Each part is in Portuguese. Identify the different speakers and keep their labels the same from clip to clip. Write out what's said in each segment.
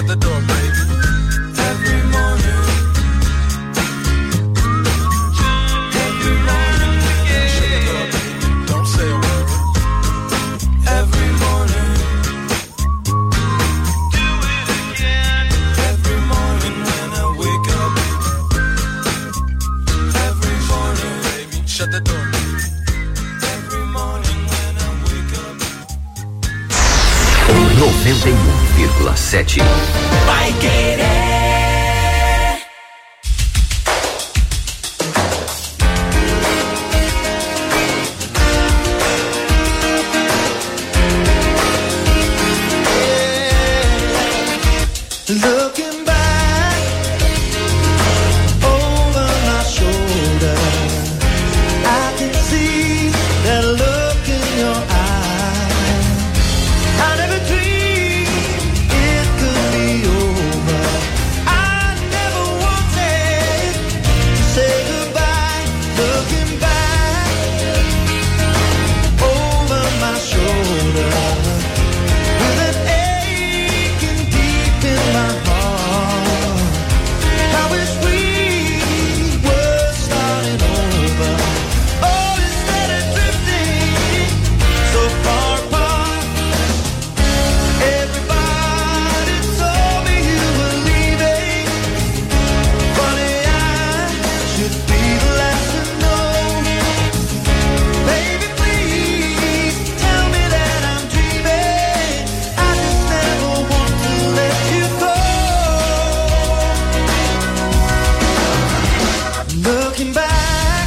Speaker 1: Shut the door, baby. Every morning. Every morning. Shut the door, baby. Don't say a word. Every morning. Do it again. Every morning when I wake up. Every morning, baby. Shut the door. Every morning when I wake up.
Speaker 2: 91,7
Speaker 3: Vai Querer.
Speaker 1: Looking back over my shoulder, I can see that look in your eye. I never dreamed it could be over. I never wanted to say goodbye. Looking back over my shoulder, with an aching deep in my heart. I wish we were starting over. Oh, instead of drifting so far apart. Everybody told me you were leaving. Funny, I should be the last to know. Baby, please tell me that I'm dreaming. I just never want to let you go. Looking back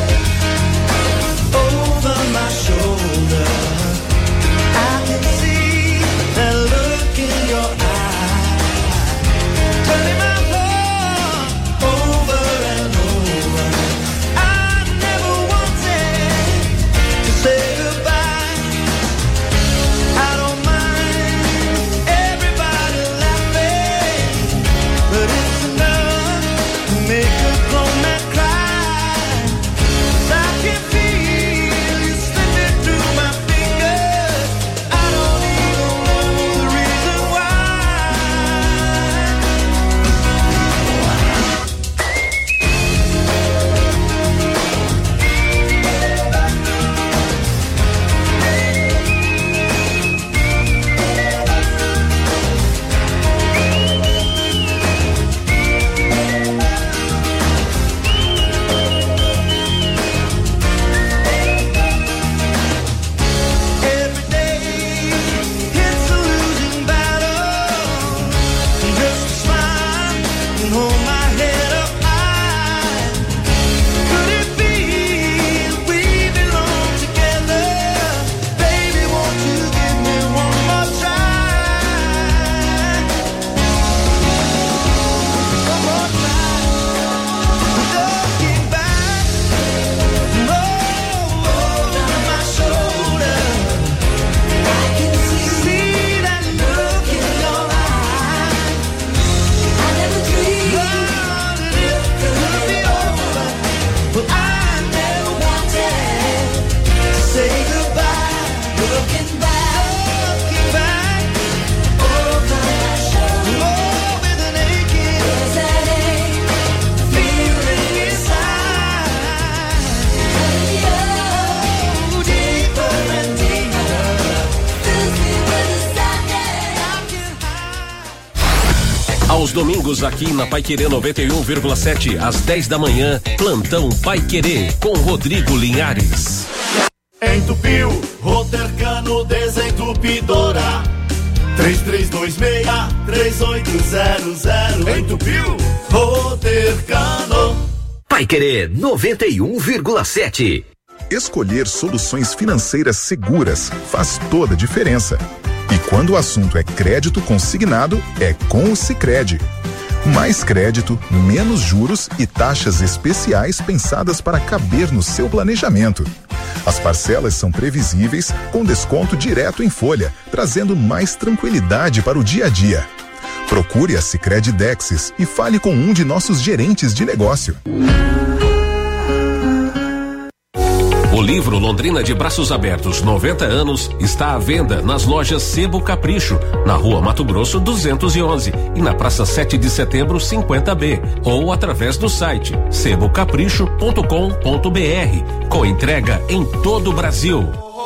Speaker 1: over my shoulder, I can see that look in your eye, turning my heart over and over. I never wanted to say goodbye. I don't mind everybody laughing, but it's enough to make a grown man cry. 'Cause I can feel you slipping through my fingers. I don't even know the reason why. Every day it's a losing battle. Just a smile and hold my head up high. Could it be we belong together? Baby, won't you give me one more try? One more try. Looking back over my shoulder, I can see that look in your eye. I never dreamed that it could be over, but I never wanted to say goodbye. Looking back over my shoulder, oh, with an aching, there's that ache, feeling inside. Oh, deeper and deeper, fills me with a sadness I can hide.
Speaker 4: Aos domingos aqui na Paiquerê 91,7 às 10 da manhã, plantão Paiquerê com Rodrigo Linhares.
Speaker 5: Entupiu, Rotercano Desentupidora 3326-3800. Entupiu, Rotercano.
Speaker 2: Paiquerê 91,7.
Speaker 6: Escolher soluções financeiras seguras faz toda a diferença. E quando o assunto é crédito consignado, é com o Sicredi. Mais crédito, menos juros e taxas especiais pensadas para caber no seu planejamento. As parcelas são previsíveis, com desconto direto em folha, trazendo mais tranquilidade para o dia a dia. Procure a Sicredi Dexis e fale com um de nossos gerentes de negócio.
Speaker 4: O livro Londrina de Braços Abertos 90 anos está à venda nas lojas Sebo Capricho, na Rua Mato Grosso 211 e na Praça 7 de Setembro 50B, ou através do site sebocapricho.com.br, com entrega em todo o Brasil.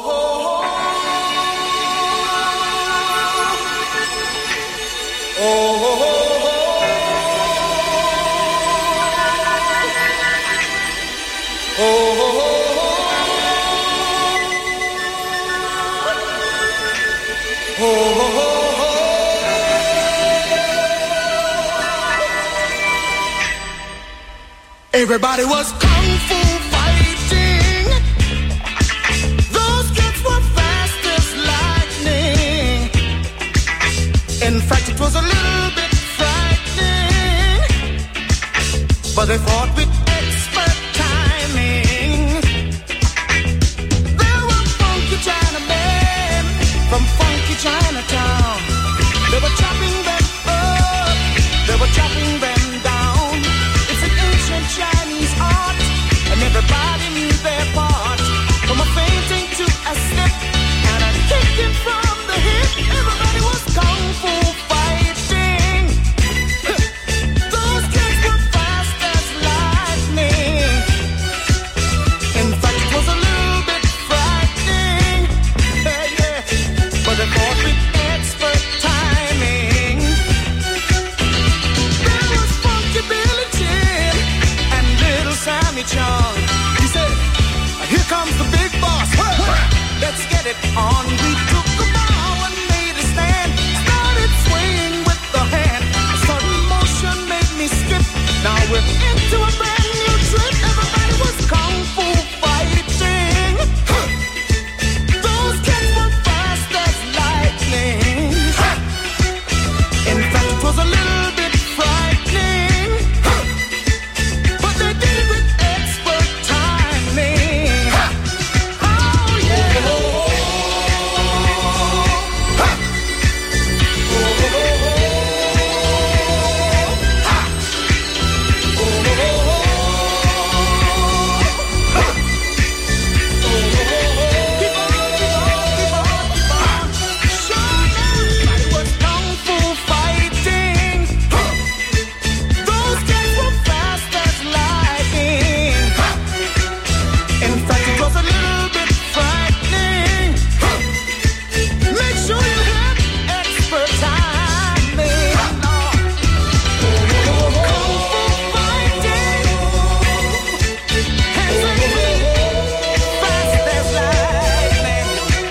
Speaker 1: Everybody was kung fu fighting. Those kids were fast as lightning. In fact, it was a little bit frightening, but they fought with expert timing. There were funky Chinamen from funky Chinatown. They were chopping them up, they were chopping them down. It's an ancient Chinese art, and everybody knew their part. From a fainting to a step, and a kicking from the hip. Everybody was kung fu fighting. Those kids were fast as lightning. In fact, it was a little bit frightening. Yeah, but they fought with expert timing. There was Funky Billy Jim and Little Sammy Chung. He said, "Here comes the big boss. Let's get it on." We took a bow and made a stand. Started swaying with the hand. A sudden motion made me skip. Now we're into a brand new trip. Everybody was kung fu fighting. Those kids were fast as lightning. In fact, it was a little bit frightening, but they did it with expert timing. Oh yeah. Keep on, keep on, keep on. Sure, everybody was kung fu fighting. Those kids were fast as lightning. In fact, it was a little bit frightening. Make sure you have expert timing. Kung fu fighting. Hands and feet, fast as lightning.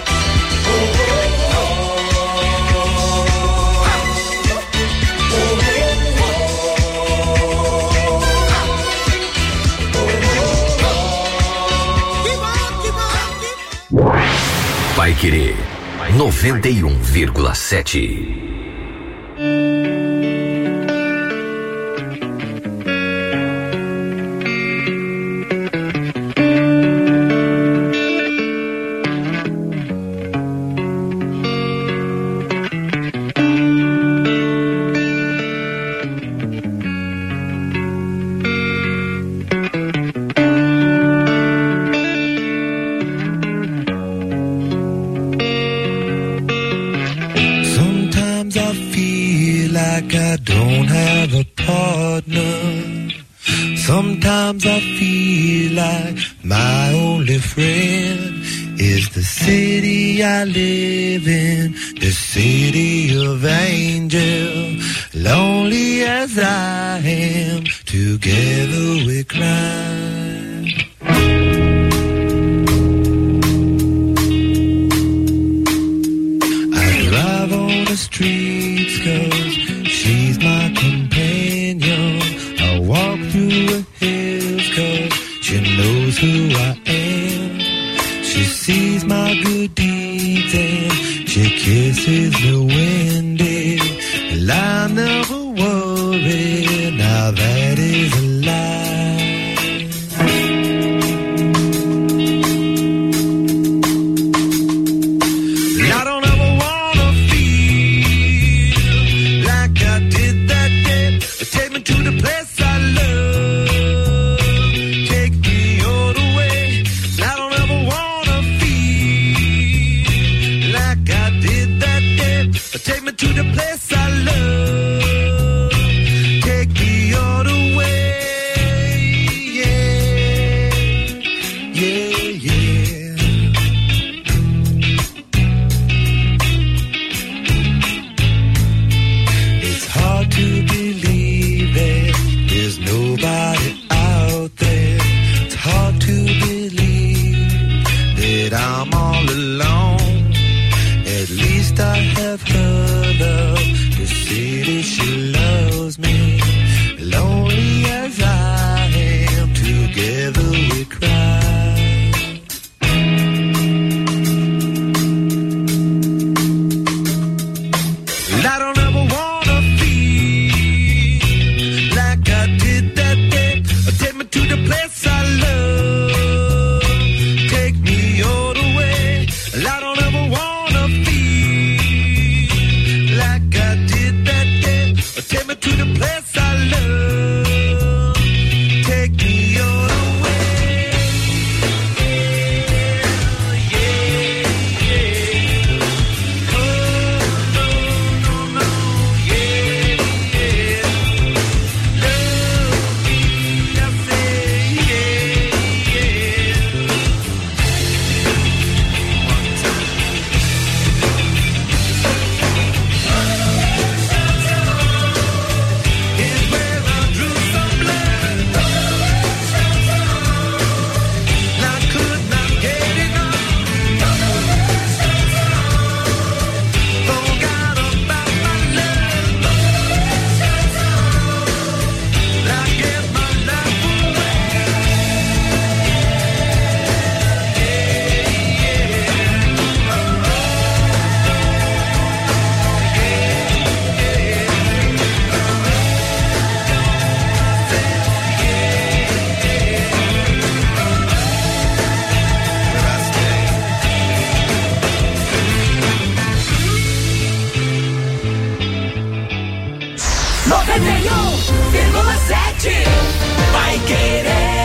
Speaker 1: Keep on, keep on, keep on.
Speaker 2: Paiquerê 91,7.
Speaker 1: Sometimes I feel like I don't have a partner. Sometimes I feel like my only friend is the city I live in, the city of angel. Lonely as I am, together we climb. I drive on the streets 'cause she's my companion. I walk through the hills 'cause she knows who I am. She sees my good deeds and she kisses the windy. And I never worry, now that is a lie. I don't ever wanna feel like I did that day. Take me to the place I love. Take me all the way. I don't ever
Speaker 3: 91,7 Vai Querer.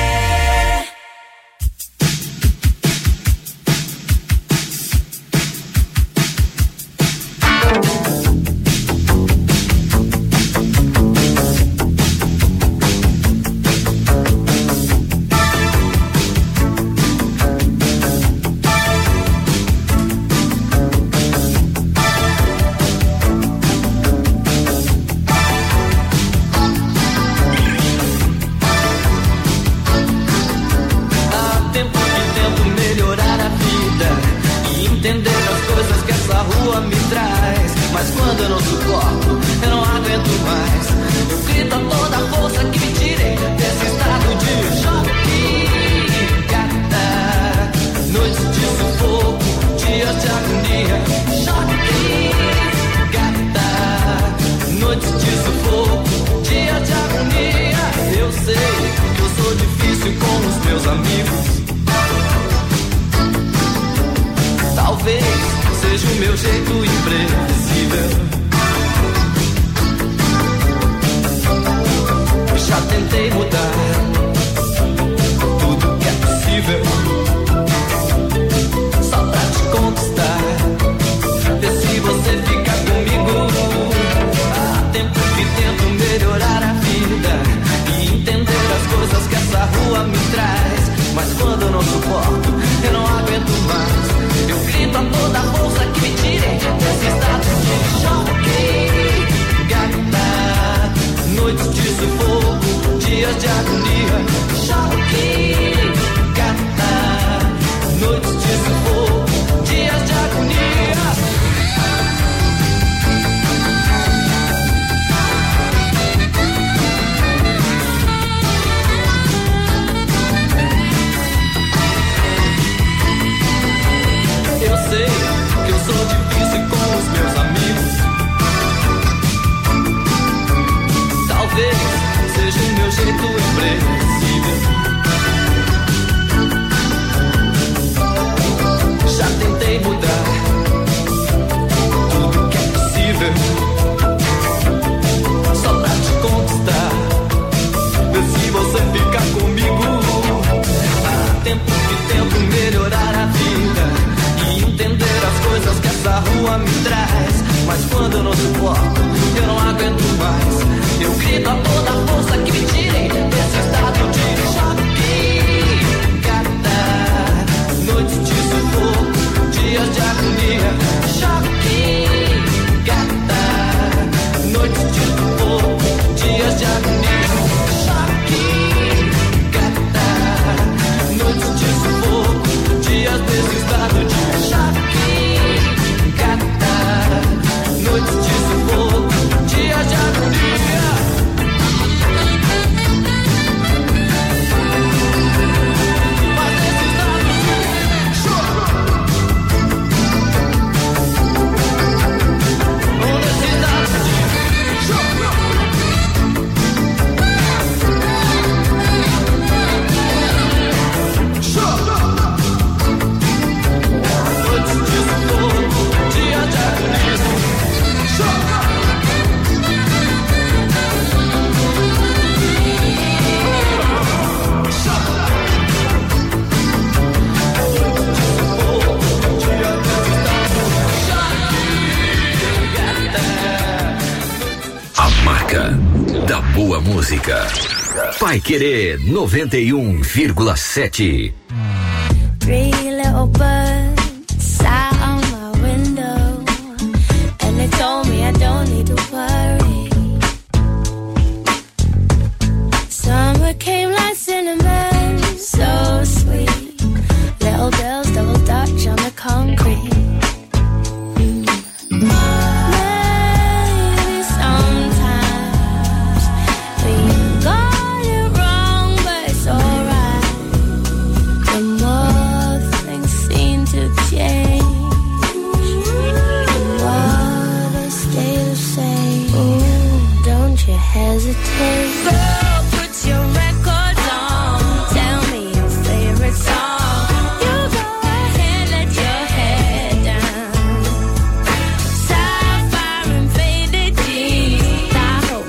Speaker 2: Da boa música. Vai Querer 91,7.
Speaker 7: Three little birds sat on my window, and they told me I don't need to worry. Summer came like cinnamon, so sweet. Little girls double dutch on the concrete. Hesitate. Girl, put your records on. Tell me your favorite song. You go ahead, let your head down. Sapphire and faded jeans. Tahoe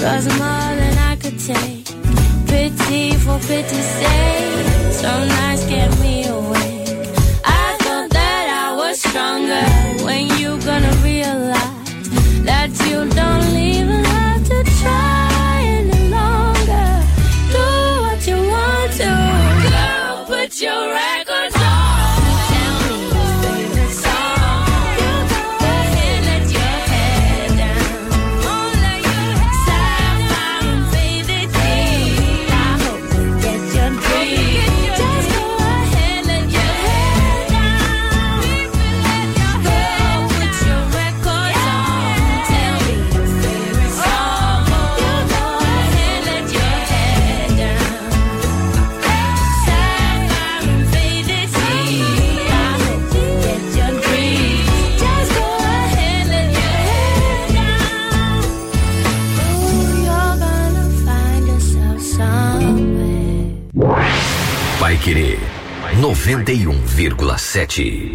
Speaker 7: was more than I could take. Pity for pity's sake, some nights kept me awake. I thought that I was stronger. When you gonna realize that you don't even have to try any longer? Do what you want to, girl, put your records on. Tell me your favorite song. Go ahead, let your head down. Sapphire and faded teeth. I hope you get your dream. Just go ahead, let your head down. Girl, put your records on. Tell me your favorite song. Go ahead, let your head down. Sapphire and faded teeth. I hope you get your dream. Just go ahead, let your head down. Ooh, you're gonna find yourself somewhere.
Speaker 2: Paiquerê 91,7.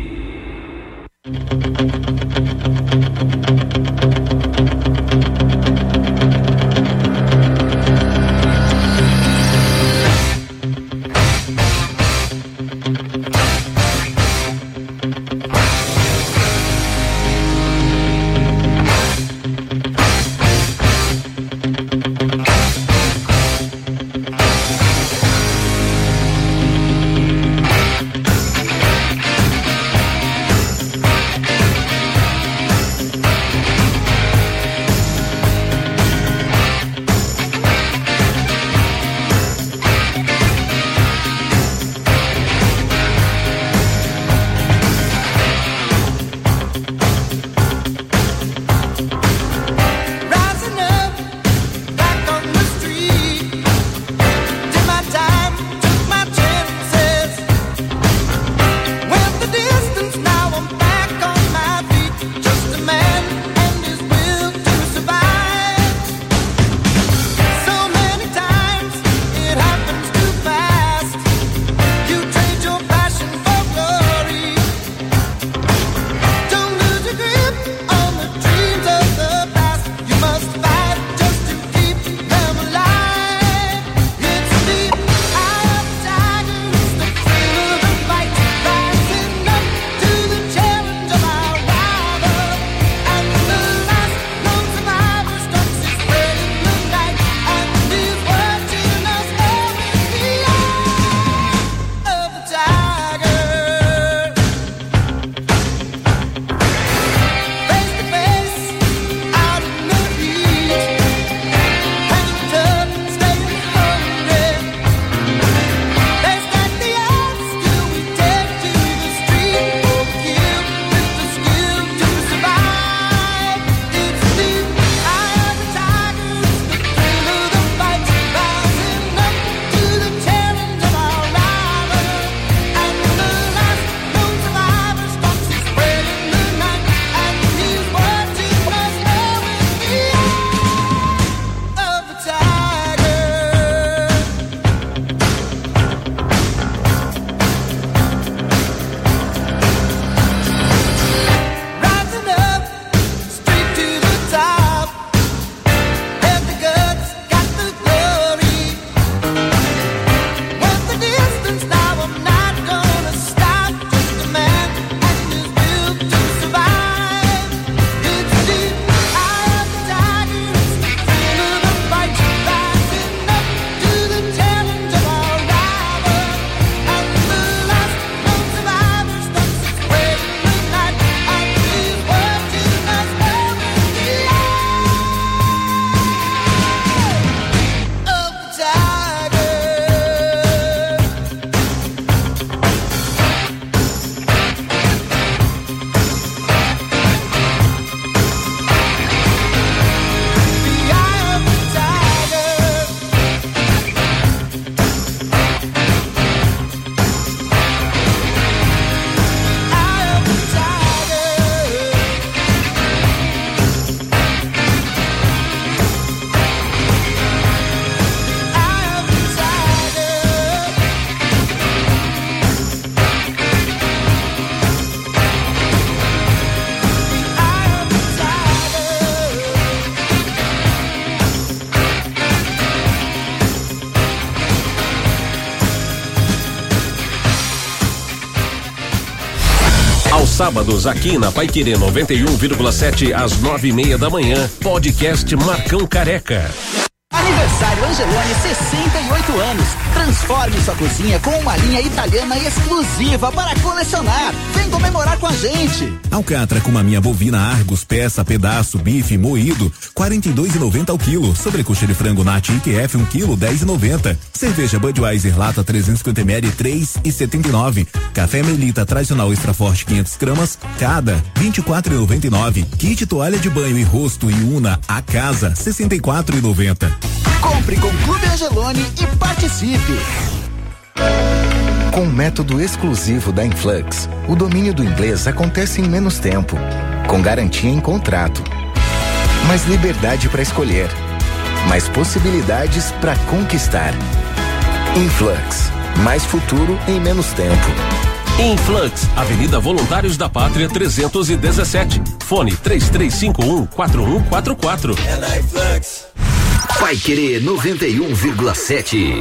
Speaker 4: sábados aqui na Paiquerê 91,7 às 9:30 da manhã. Podcast Marcão Careca.
Speaker 8: Aniversário Angeloni, 68 anos. Transforme sua cozinha com uma linha italiana exclusiva para colecionar. Vem comemorar com a gente.
Speaker 9: Alcatra com maminha bovina Argos, peça, pedaço, bife, moído, 42,90 ao quilo. Sobrecoxa de frango Nati IQF, 1 quilo, 10,90. Cerveja Budweiser lata 350 ml, 3,79. Café Melita tradicional extra forte 500 gramas, cada 24,99. Kit toalha de banho e rosto e Una a casa, 64,90.
Speaker 8: Compre com Clube Angeloni e participe.
Speaker 10: Com o método exclusivo da Influx, o domínio do inglês acontece em menos tempo, com garantia em contrato. Mais liberdade para escolher, mais possibilidades para conquistar. Influx, mais futuro em menos tempo.
Speaker 4: Influx, Avenida Voluntários da Pátria 317. Fone 3351-4144.
Speaker 2: É na Influx. Paiquerê 91,7.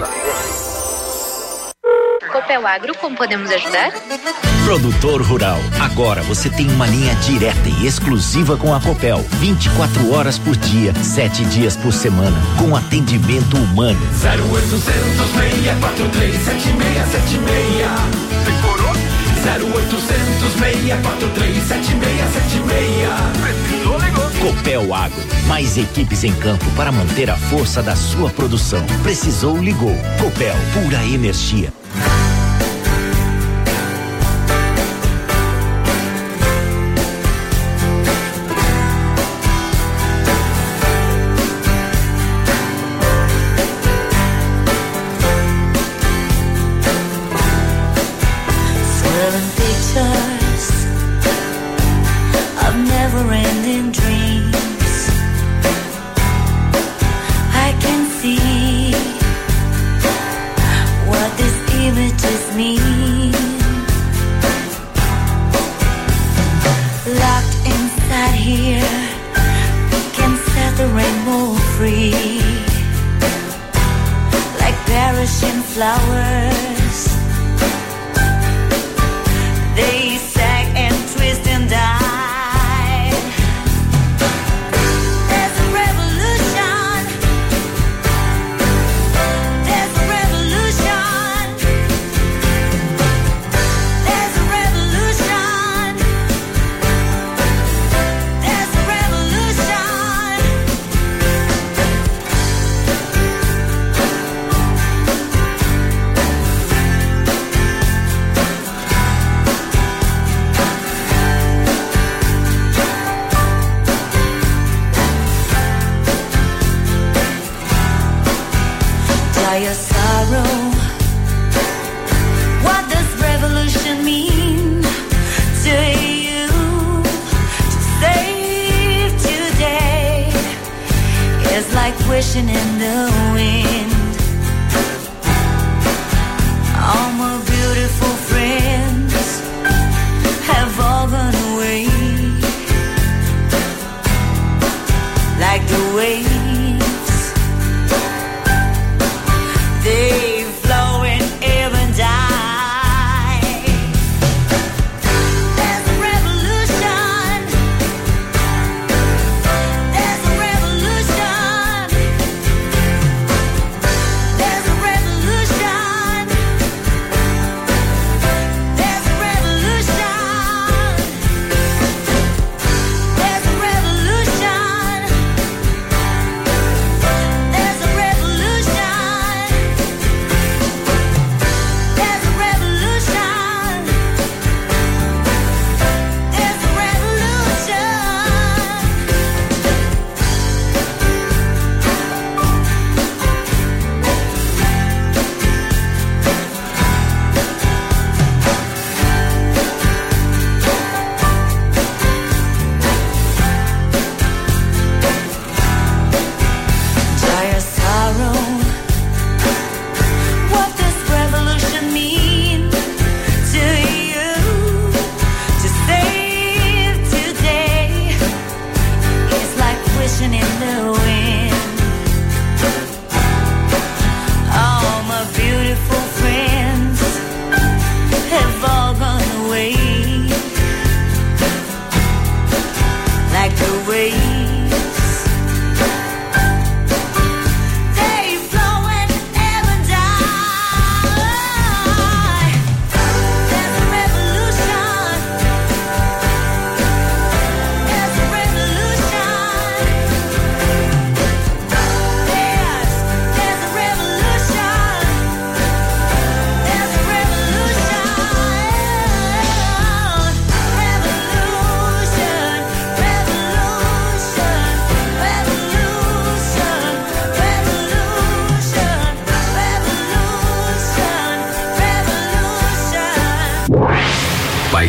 Speaker 11: Copel Agro, como podemos ajudar?
Speaker 12: Produtor rural, agora você tem uma linha direta e exclusiva com a Copel, 24 horas por dia, 7 dias por semana, com atendimento humano.
Speaker 3: 0800 643 7676. Decorou? 0800 643 7676.
Speaker 12: Copel Agro, mais equipes em campo para manter a força da sua produção. Precisou, ligou. Copel, pura energia.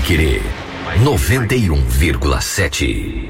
Speaker 2: Querer 91,7.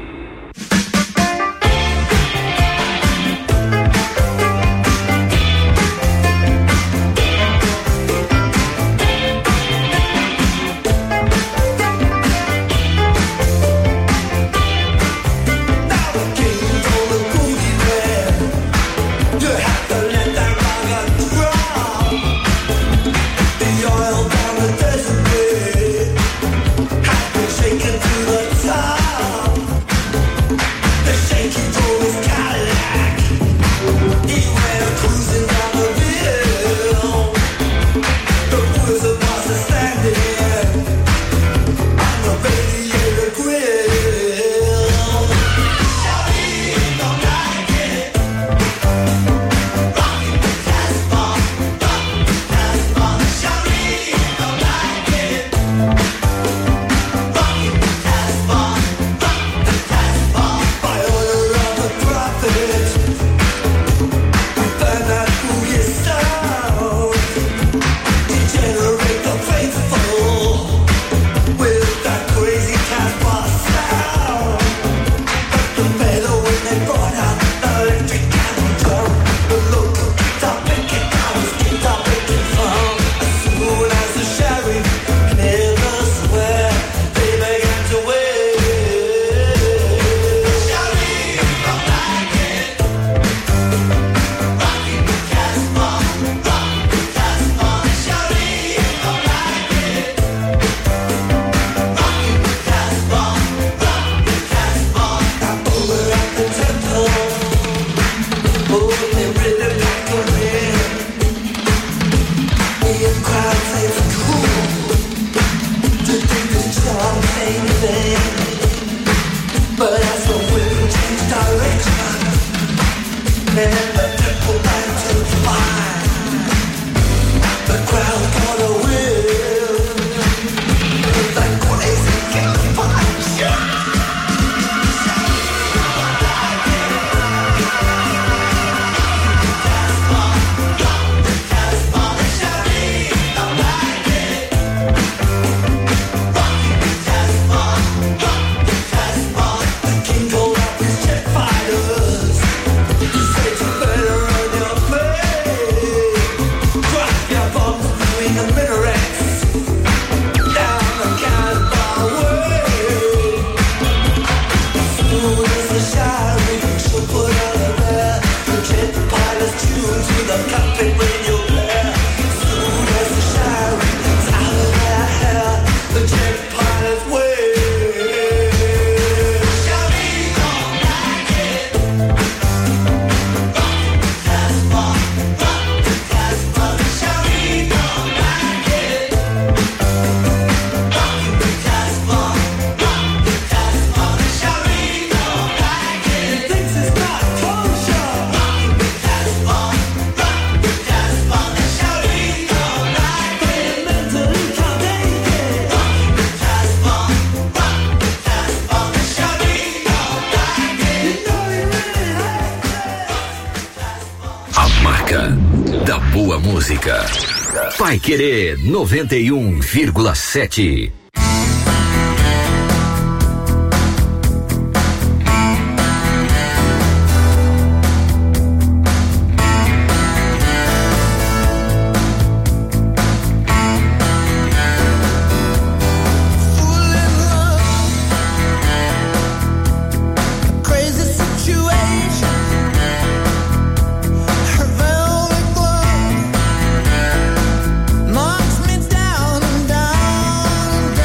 Speaker 2: Da boa música. Vai Querer 91,7.
Speaker 1: Knocks me down and down.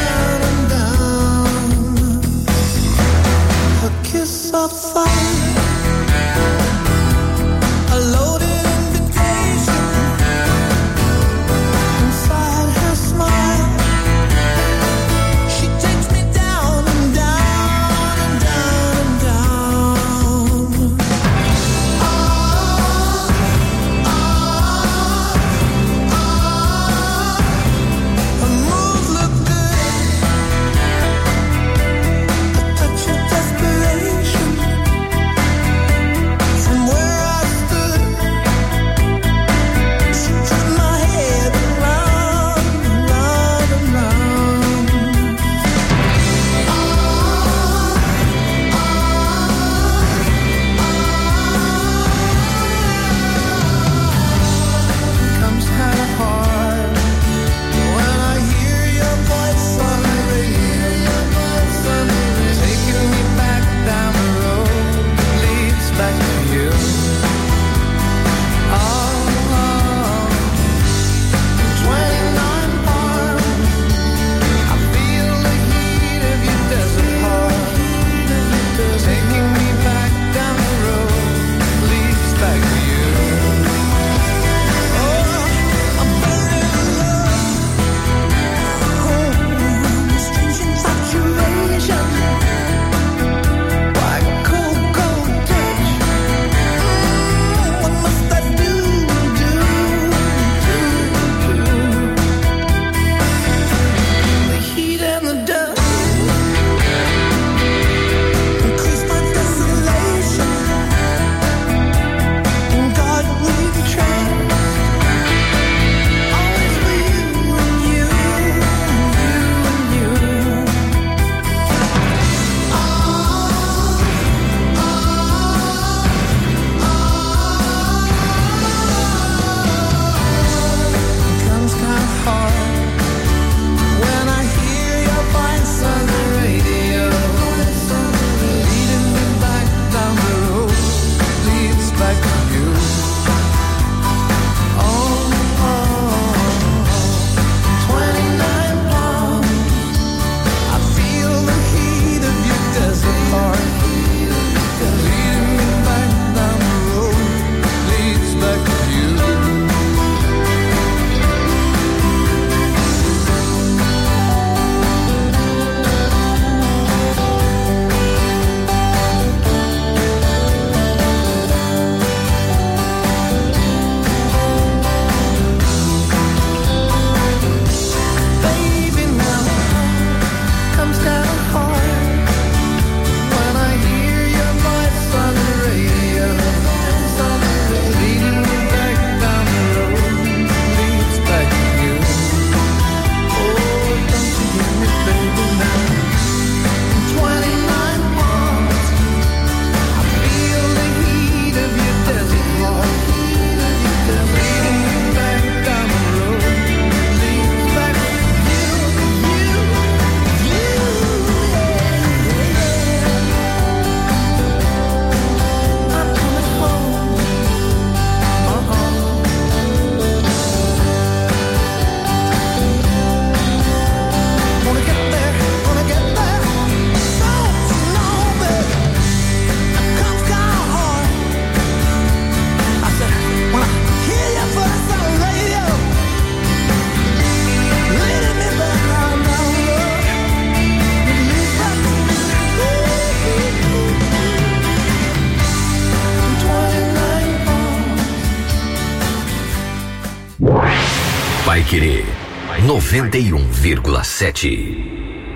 Speaker 2: Paiquerê 91,7.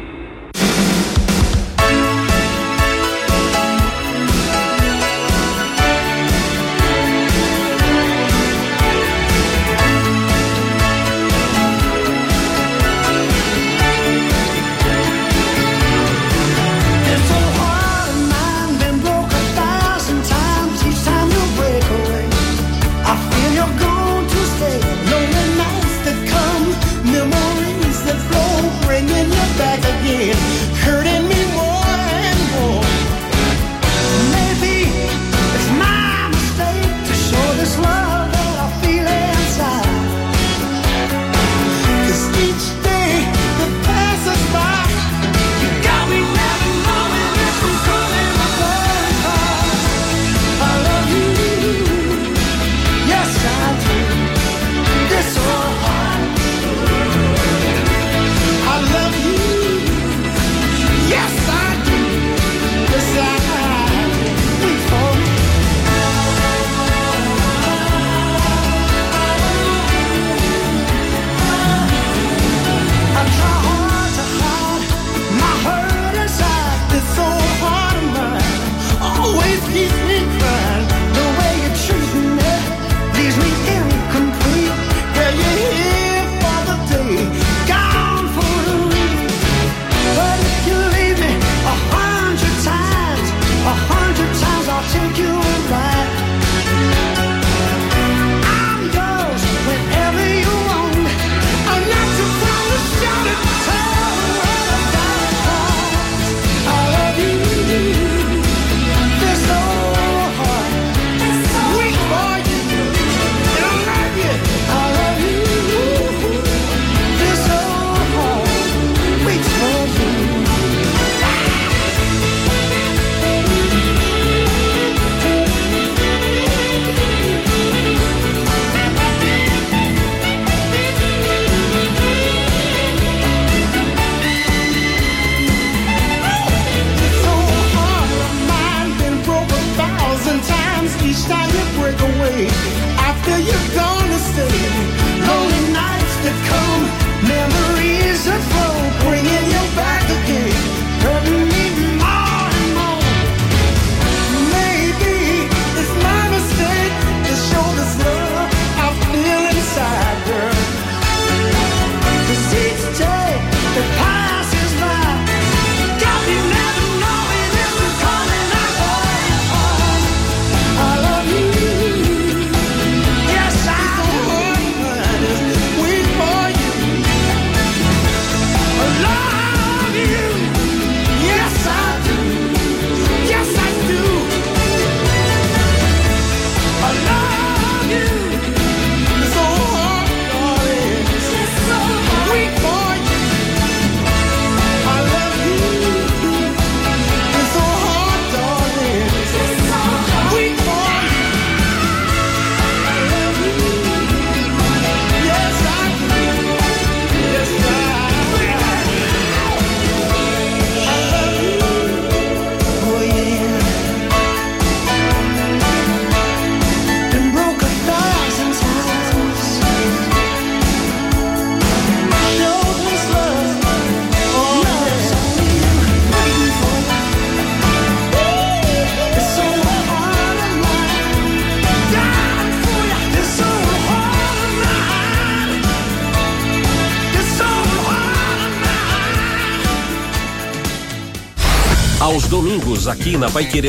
Speaker 4: Aos domingos, aqui na Paiquerê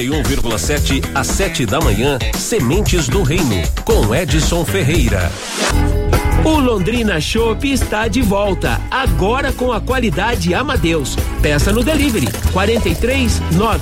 Speaker 4: 91,7, às 7 da manhã, Sementes do Reino, com Edson Ferreira.
Speaker 13: O Londrina Chopp está de volta, agora com a qualidade Amadeus. Peça no delivery 43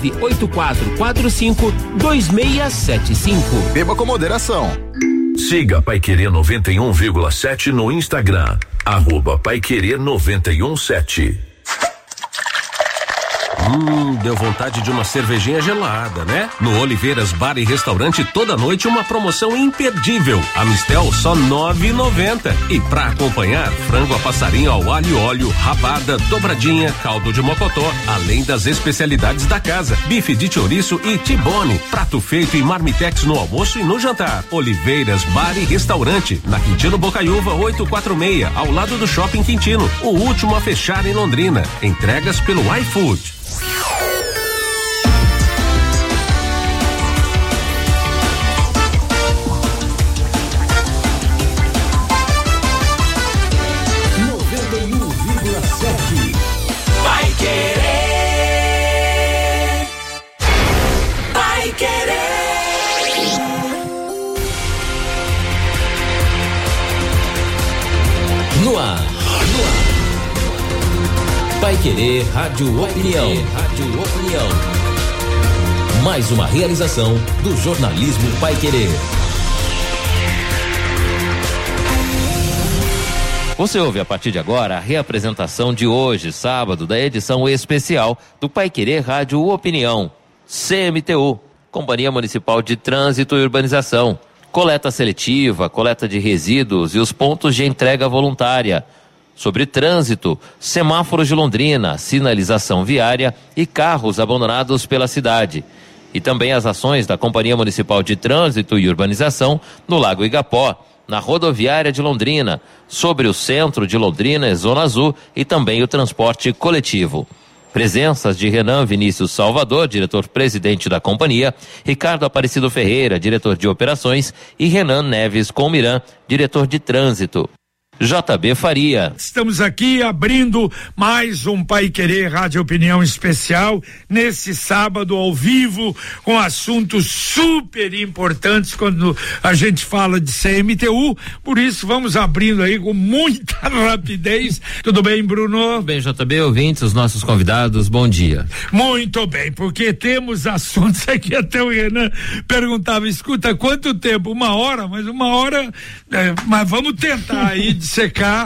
Speaker 13: 98445 2675.
Speaker 6: Beba com moderação.
Speaker 2: Siga Paiquerê 91,7 no Instagram, @Paiquerê 91,7.
Speaker 4: Deu vontade de uma cervejinha gelada, né? No Oliveiras Bar e Restaurante toda noite uma promoção imperdível. A Mistel só R$9,90. E pra acompanhar, frango a passarinho ao alho e óleo, rabada, dobradinha, caldo de mocotó, além das especialidades da casa, bife de chouriço e tibone, prato feito e marmitex no almoço e no jantar. Oliveiras Bar e Restaurante, na Quintino Bocaiúva 846, ao lado do Shopping Quintino, o último a fechar em Londrina. Entregas pelo iFood.
Speaker 14: No ar. Paiquerê Rádio Opinião. Mais uma realização do jornalismo Paiquerê. Você ouve a partir de agora a reapresentação de hoje, sábado, da edição especial do Paiquerê Rádio Opinião. CMTU, Companhia Municipal de Trânsito e Urbanização. Coleta seletiva, coleta de resíduos e os pontos de entrega voluntária. Sobre trânsito, semáforos de Londrina, sinalização viária e carros abandonados pela cidade. E também as ações da Companhia Municipal de Trânsito e Urbanização no Lago Igapó, na rodoviária de Londrina, sobre o centro de Londrina e Zona Azul e também o transporte coletivo. Presenças de Renan Vinícius Salvador, diretor-presidente da companhia, Ricardo Aparecido Ferreira, diretor de operações, e Renan Neves Comiran, diretor de trânsito. JB Faria.
Speaker 15: Estamos aqui abrindo mais um Paiquerê Rádio Opinião especial nesse sábado ao vivo com assuntos super importantes quando a gente fala de CMTU, por isso vamos abrindo aí com muita rapidez. Tudo bem, Bruno?
Speaker 16: Tudo bem, JB, ouvintes, os nossos convidados, bom dia.
Speaker 15: Muito bem, porque temos assuntos aqui, até o Renan perguntava, escuta, quanto tempo? 1 hora? Mas 1 hora, mas vamos tentar aí dissecar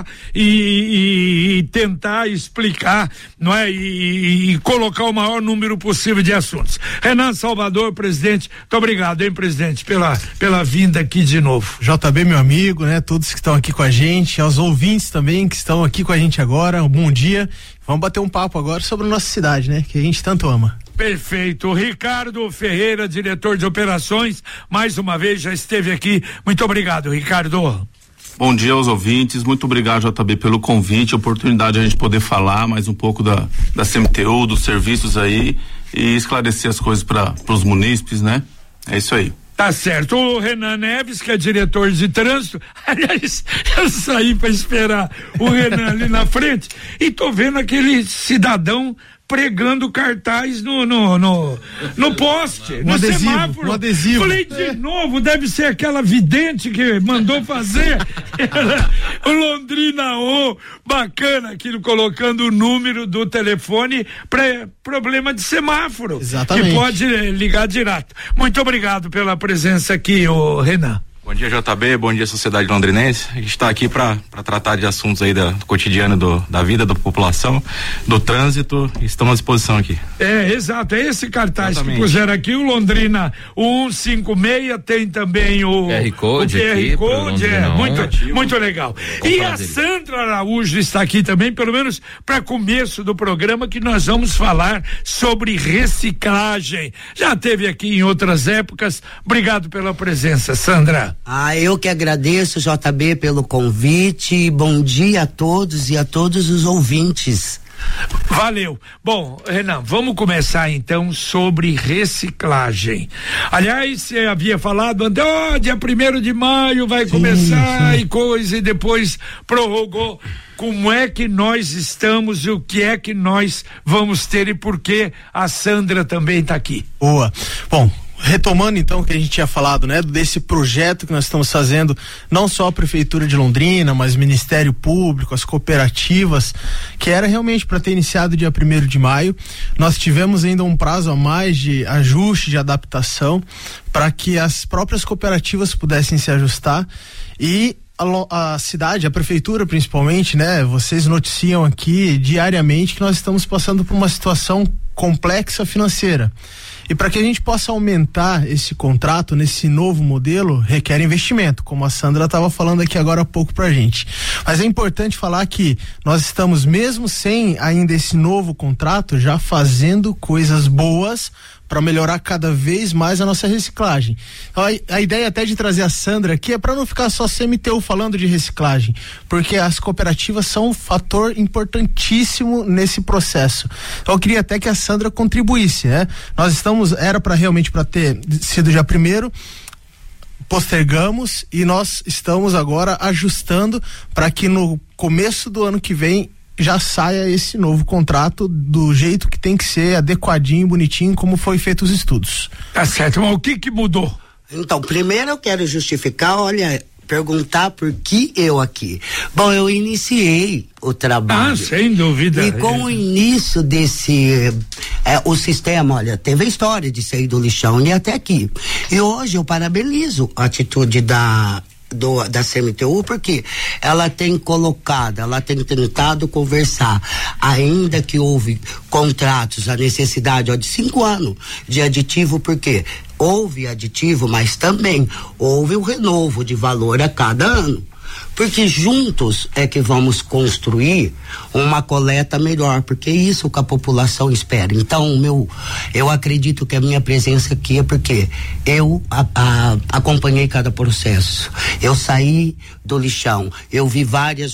Speaker 15: e tentar explicar, não é? E colocar o maior número possível de assuntos. Renan Salvador, presidente, muito obrigado, hein, presidente, pela vinda aqui de novo.
Speaker 17: JB, meu amigo, né? Todos que estão aqui com a gente, aos ouvintes também que estão aqui com a gente agora, um bom dia. Vamos bater um papo agora sobre a nossa cidade, né? Que a gente tanto ama.
Speaker 15: Perfeito. Ricardo Ferreira, diretor de operações, mais uma vez já esteve aqui. Muito obrigado, Ricardo.
Speaker 18: Bom dia aos ouvintes, muito obrigado, JB, pelo convite, a oportunidade de a gente poder falar mais um pouco da CMTU, dos serviços aí e esclarecer as coisas para os munícipes, né? É isso aí.
Speaker 15: Tá certo. O Renan Neves, que é diretor de trânsito, aliás, eu saí para esperar o Renan ali na frente e tô vendo aquele cidadão pregando cartaz no poste, no
Speaker 17: adesivo,
Speaker 15: semáforo.
Speaker 17: um adesivo.
Speaker 15: Falei de novo, deve ser aquela vidente que mandou fazer. O Londrina bacana, aquilo colocando o número do telefone para problema de semáforo.
Speaker 17: Exatamente.
Speaker 15: Que pode ligar direto. Muito obrigado pela presença aqui, ô Renan.
Speaker 19: Bom dia, JB, bom dia, sociedade londrinense. A gente está aqui para tratar de assuntos aí do cotidiano da vida da população, do trânsito, e estamos à disposição aqui.
Speaker 15: É, exato, é esse cartaz. Exatamente. Que puseram aqui, o Londrina 156, tem também o
Speaker 16: QR Code,
Speaker 15: muito legal. E a Sandra Araújo está aqui também, pelo menos para começo do programa, que nós vamos falar sobre reciclagem. Já teve aqui em outras épocas. Obrigado pela presença, Sandra.
Speaker 20: Eu que agradeço, JB, pelo convite. Bom dia a todos e a todos os ouvintes.
Speaker 15: Valeu. Bom, Renan, vamos começar então sobre reciclagem. Aliás, você havia falado, dia 1º de maio vai começar e coisa, e depois prorrogou. Como é que nós estamos e o que é que nós vamos ter e por que a Sandra também está aqui?
Speaker 17: Boa. Bom, retomando então o que a gente tinha falado, né, desse projeto que nós estamos fazendo, não só a Prefeitura de Londrina, mas o Ministério Público, as cooperativas, que era realmente para ter iniciado dia 1º de maio. Nós tivemos ainda um prazo a mais de ajuste, de adaptação, para que as próprias cooperativas pudessem se ajustar e a cidade, a prefeitura principalmente, né? Vocês noticiam aqui diariamente que nós estamos passando por uma situação complexa financeira. E para que a gente possa aumentar esse contrato nesse novo modelo, requer investimento, como a Sandra estava falando aqui agora há pouco pra gente. Mas é importante falar que nós estamos, mesmo sem ainda esse novo contrato, já fazendo coisas boas para melhorar cada vez mais a nossa reciclagem. Então, a ideia até de trazer a Sandra aqui é para não ficar só CMTU falando de reciclagem, porque as cooperativas são um fator importantíssimo nesse processo. Então eu queria até que a Sandra contribuísse, né? Era para realmente para ter sido já primeiro, postergamos e nós estamos agora ajustando para que no começo do ano que vem já saia esse novo contrato do jeito que tem que ser, adequadinho, bonitinho, como foi feito os estudos.
Speaker 15: Tá certo, mas o que mudou?
Speaker 20: Então, primeiro eu quero justificar, perguntar por que eu aqui. Bom, eu iniciei o trabalho.
Speaker 15: Sem dúvida.
Speaker 20: E com o início desse, o sistema, teve a história de sair do lixão e até aqui. E hoje eu parabenizo a atitude da CMTU, porque ela tem tentado conversar, ainda que houve contratos, a necessidade de 5 anos de aditivo, porque houve aditivo, mas também houve o renovo de valor a cada ano. Porque juntos é que vamos construir uma coleta melhor, porque é isso que a população espera. Então, eu acredito que a minha presença aqui é porque eu acompanhei cada processo. Eu saí do lixão, eu vi várias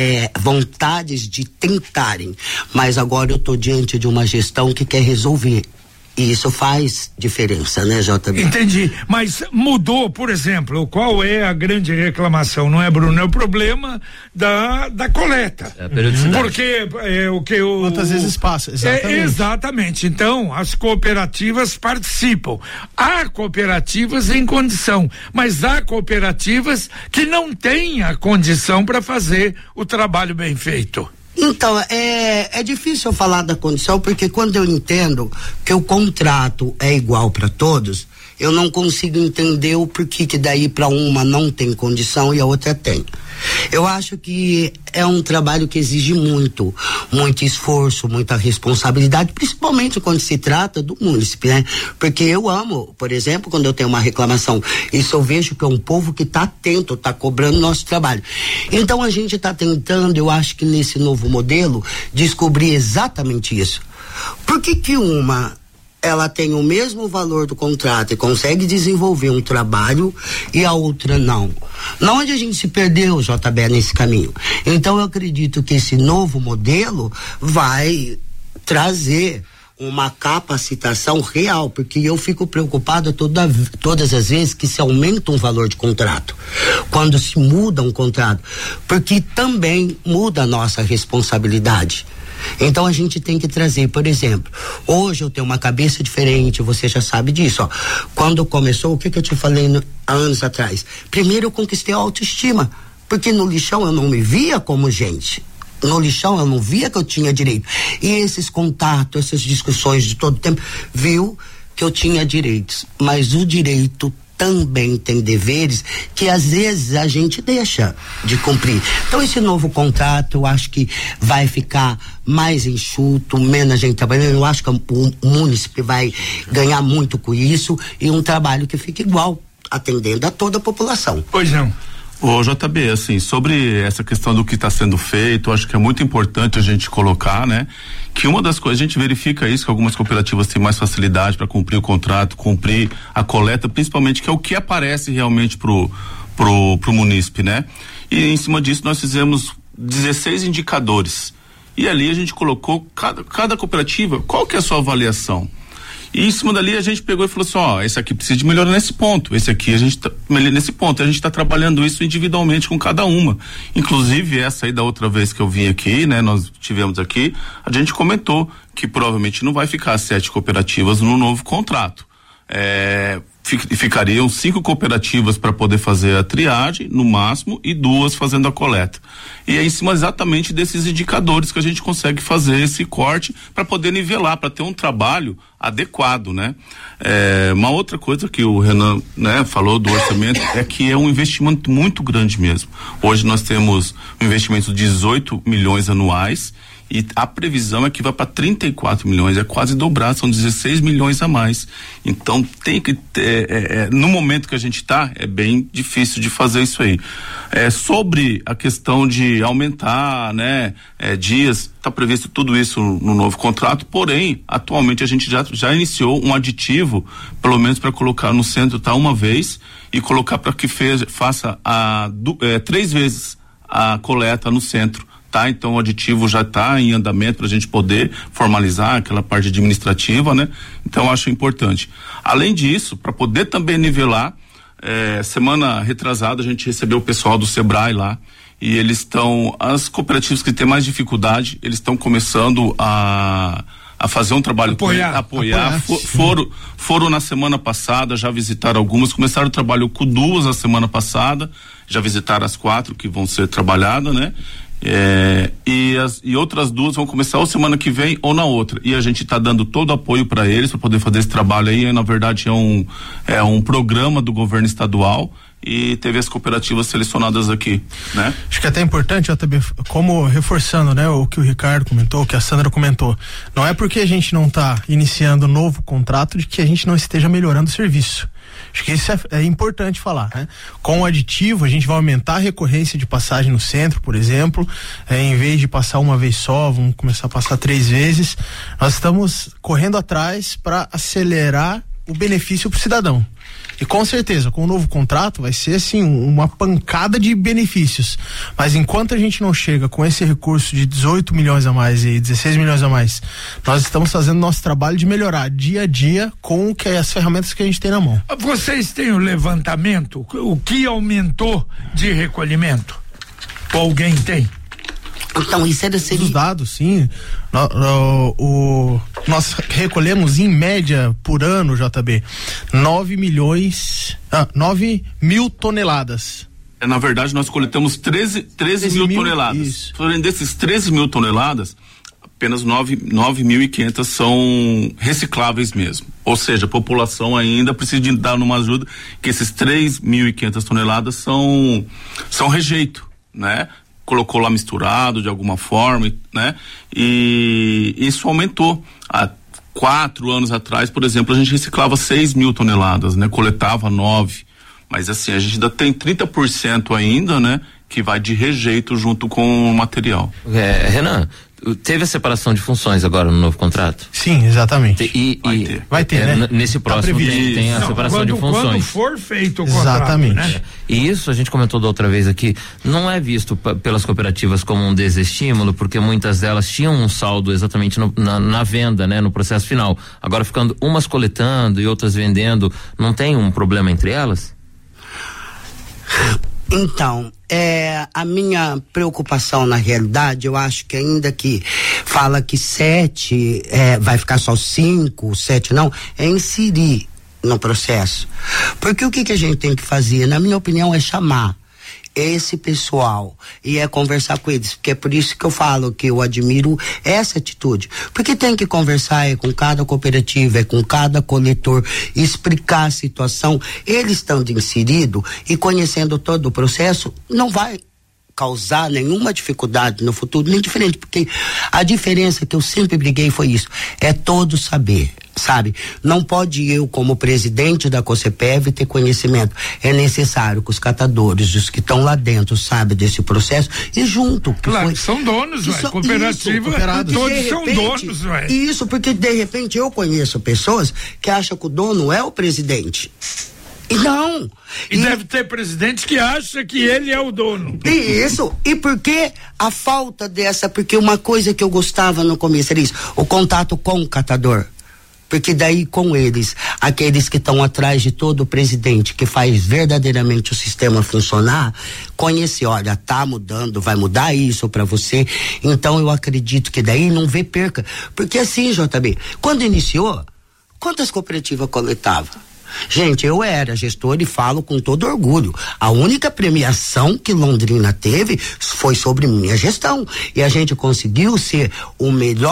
Speaker 20: vontades de tentarem, mas agora eu estou diante de uma gestão que quer resolver. E isso faz diferença, né, JB?
Speaker 15: Entendi, mas mudou, por exemplo, qual é a grande reclamação, não é, Bruno? É o problema da coleta.
Speaker 16: É a periodicidade.
Speaker 15: Porque o que o...
Speaker 17: Quantas vezes passa, exatamente.
Speaker 15: Exatamente, então as cooperativas participam. Há cooperativas em condição, mas há cooperativas que não têm a condição para fazer o trabalho bem feito.
Speaker 20: Então, é difícil eu falar da condição, porque quando eu entendo que o contrato é igual para todos, eu não consigo entender o porquê que daí para uma não tem condição e a outra tem. Eu acho que é um trabalho que exige muito esforço, muita responsabilidade, principalmente quando se trata do munícipe, né? Porque eu amo, por exemplo, quando eu tenho uma reclamação, isso eu vejo que é um povo que está atento, está cobrando nosso trabalho. Então a gente está tentando, eu acho que nesse novo modelo, descobrir exatamente isso. Por que ela tem o mesmo valor do contrato e consegue desenvolver um trabalho e a outra não? Não, onde a gente se perdeu, JB, nesse caminho. Então eu acredito que esse novo modelo vai trazer uma capacitação real, porque eu fico preocupado todas as vezes que se aumenta um valor de contrato, quando se muda um contrato, porque também muda a nossa responsabilidade. Então a gente tem que trazer, por exemplo, hoje eu tenho uma cabeça diferente, você já sabe disso, Quando começou, o que eu te falei há anos atrás? Primeiro eu conquistei a autoestima, porque no lixão eu não me via como gente. No lixão eu não via que eu tinha direito. E esses contatos, essas discussões de todo tempo, viu que eu tinha direitos. Mas o direito também tem deveres que às vezes a gente deixa de cumprir. Então esse novo contrato eu acho que vai ficar mais enxuto, menos gente trabalhando. Eu acho que o munícipe vai ganhar muito com isso e um trabalho que fica igual, atendendo a toda a população.
Speaker 15: Pois não.
Speaker 18: Ô JB, assim, sobre essa questão do que está sendo feito, acho que é muito importante a gente colocar, né? Que uma das coisas, a gente verifica isso, que algumas cooperativas têm mais facilidade para cumprir o contrato, cumprir a coleta, principalmente que é o que aparece realmente pro munícipe, né? E em cima disso nós fizemos 16 indicadores. E ali a gente colocou cada cooperativa, qual que é a sua avaliação? E em cima dali a gente pegou e falou assim, esse aqui precisa de melhorar nesse ponto, esse aqui nesse ponto, a gente está trabalhando isso individualmente com cada uma. Inclusive essa aí da outra vez que eu vim aqui, né, nós tivemos aqui, a gente comentou que provavelmente não vai ficar 7 cooperativas no novo contrato. Ficariam 5 cooperativas para poder fazer a triagem, no máximo, e 2 fazendo a coleta. E é em cima exatamente desses indicadores que a gente consegue fazer esse corte para poder nivelar, para ter um trabalho adequado, né? Uma outra coisa que o Renan, né, falou do orçamento é que é um investimento muito grande mesmo. Hoje nós temos um investimento de 18 milhões anuais E a previsão é que vai para 34 milhões, é quase dobrar, são 16 milhões a mais. Então tem que ter, no momento que a gente está, é bem difícil de fazer isso aí. Sobre a questão de aumentar, né, dias, está previsto tudo isso no novo contrato, porém, atualmente a gente já iniciou um aditivo, pelo menos para colocar no centro, tá, uma vez, e colocar para que faça 3 vezes a coleta no centro, tá? Então o aditivo já está em andamento para a gente poder formalizar aquela parte administrativa, né? Então acho importante. Além disso, para poder também nivelar, semana retrasada a gente recebeu o pessoal do Sebrae lá, e eles estão, as cooperativas que têm mais dificuldade, eles estão começando a fazer um trabalho, apoiar. Foram na semana passada, já visitaram algumas, começaram o trabalho com 2 na semana passada, já visitaram as 4 que vão ser trabalhadas, né? E outras 2 vão começar ou semana que vem ou na outra, e a gente está dando todo o apoio para eles para poder fazer esse trabalho aí. Na verdade é um programa do governo estadual, e teve as cooperativas selecionadas aqui, né?
Speaker 17: Acho que é até importante, JB, como reforçando, né, o que o Ricardo comentou, o que a Sandra comentou, não é porque a gente não está iniciando um novo contrato de que a gente não esteja melhorando o serviço. Acho que isso é importante falar, né? Com o aditivo, a gente vai aumentar a recorrência de passagem no centro, por exemplo, em vez de passar uma vez só, vamos começar a passar 3 vezes. Nós estamos correndo atrás para acelerar o benefício para o cidadão. E com certeza, com o novo contrato vai ser assim uma pancada de benefícios, mas enquanto a gente não chega com esse recurso de 18 milhões a mais e 16 milhões a mais, nós estamos fazendo nosso trabalho de melhorar dia a dia com as ferramentas que a gente tem na mão.
Speaker 15: Vocês têm o levantamento, o que aumentou de recolhimento? Ou alguém tem?
Speaker 20: Então, isso era
Speaker 17: os dados, sim. Nós recolhemos em média por ano, JB, 9 mil toneladas.
Speaker 18: Na verdade, nós coletamos 13 mil toneladas.
Speaker 17: Isso.
Speaker 18: Porém, desses 13 mil toneladas, apenas 9.500 são recicláveis mesmo. Ou seja, a população ainda precisa de dar uma ajuda, que esses 3.500 toneladas são rejeito, né? Colocou lá misturado de alguma forma, né? E isso aumentou. Há 4 anos atrás, por exemplo, a gente reciclava 6 mil toneladas, né? Coletava 9. Mas assim, a gente ainda tem 30% ainda, né? Que vai de rejeito junto com o material.
Speaker 14: Renan, teve a separação de funções agora no novo contrato?
Speaker 17: Sim, exatamente.
Speaker 14: Vai ter, né? Nesse próximo tem a separação de funções.
Speaker 15: Quando for feito o contrato,
Speaker 17: exatamente,
Speaker 15: né?
Speaker 14: E isso a gente comentou da outra vez aqui, não é visto pelas cooperativas como um desestímulo, porque muitas delas tinham um saldo exatamente na venda, né? No processo final. Agora ficando umas coletando e outras vendendo, não tem um problema entre elas?
Speaker 20: Então, a minha preocupação na realidade, eu acho que ainda que fala que 7, vai ficar só 5, 7 não, é inserir no processo. Porque o que a gente tem que fazer, na minha opinião, é chamar esse pessoal e conversar com eles, porque é por isso que eu falo que eu admiro essa atitude, porque tem que conversar com cada cooperativa, com cada coletor, explicar a situação. Eles estando inseridos e conhecendo todo o processo, não vai causar nenhuma dificuldade no futuro, nem diferente, porque a diferença que eu sempre briguei foi isso, é todo saber, sabe? Não pode eu, como presidente da COCEPEV, ter conhecimento. É necessário que os catadores, os que estão lá dentro, sabem desse processo e junto.
Speaker 15: Claro, são donos, cooperativa, todos são donos, velho.
Speaker 20: Isso, porque de repente eu conheço pessoas que acham que o dono é o presidente. E não.
Speaker 15: E deve ter presidentes que acham que ele é o dono.
Speaker 20: Isso. E por que a falta dessa? Porque uma coisa que eu gostava no começo era isso, o contato com o catador. Porque daí com eles, aqueles que estão atrás de todo o presidente, que faz verdadeiramente o sistema funcionar, conhecer, olha, tá mudando, vai mudar isso pra você. Então eu acredito que daí não vê perca. Porque assim, JB, quando iniciou, quantas cooperativas coletava? Gente, eu era gestor e falo com todo orgulho. A única premiação que Londrina teve foi sobre minha gestão. E a gente conseguiu ser o melhor de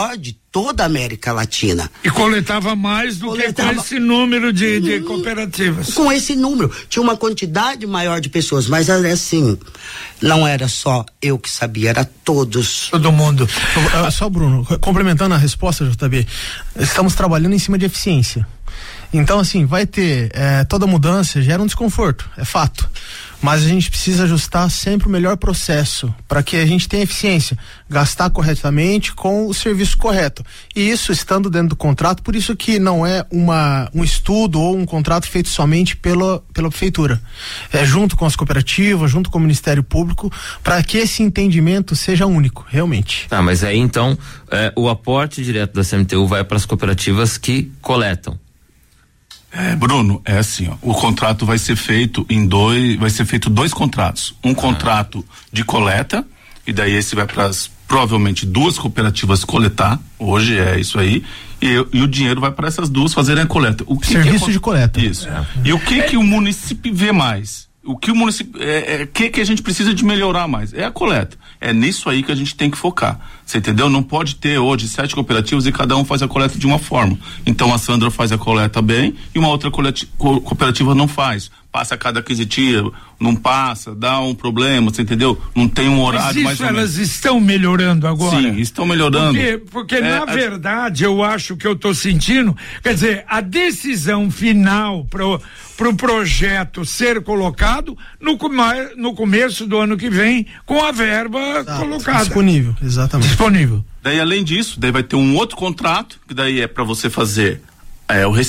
Speaker 20: toda a América Latina.
Speaker 15: E coletava mais do que com esse número de cooperativas.
Speaker 20: Com esse número. Tinha uma quantidade maior de pessoas, mas assim, não era só eu que sabia, era todos.
Speaker 15: Todo mundo.
Speaker 17: Só, Bruno, complementando a resposta, JB, estamos trabalhando em cima de eficiência. Então, assim, vai ter, toda mudança gera um desconforto, é fato. Mas a gente precisa ajustar sempre o melhor processo para que a gente tenha eficiência, gastar corretamente com o serviço correto. E isso estando dentro do contrato, por isso que não é um estudo ou um contrato feito somente pela prefeitura. É junto com as cooperativas, junto com o Ministério Público, para que esse entendimento seja único, realmente.
Speaker 16: Tá, mas aí então o aporte direto da CMTU vai para as cooperativas que coletam.
Speaker 18: Bruno, é assim, ó, o contrato vai ser feito dois contratos. Um contrato de coleta, e daí esse vai para provavelmente 2 cooperativas coletar, hoje é isso aí, e o dinheiro vai para essas 2 fazerem a coleta.
Speaker 17: Serviço de coleta.
Speaker 18: Isso. E o que o município vê mais? O que o município, que a gente precisa de melhorar mais? É a coleta. É nisso aí que a gente tem que focar. Você entendeu? Não pode ter hoje 7 cooperativas e cada um faz a coleta de uma forma. Então a Sandra faz a coleta bem e uma outra cooperativa não faz. Passa cada aquisitivo, não passa, dá um problema, você entendeu? Não tem um horário mais ou menos.
Speaker 15: Elas estão melhorando agora?
Speaker 18: Sim, estão melhorando.
Speaker 15: Porque na verdade, eu acho que eu estou sentindo, quer dizer, a decisão final pro projeto ser colocado no começo do ano que vem, com a verba colocada.
Speaker 17: Disponível, exatamente.
Speaker 15: Disponível.
Speaker 18: Daí, além disso, daí vai ter um outro contrato, que daí é para você fazer o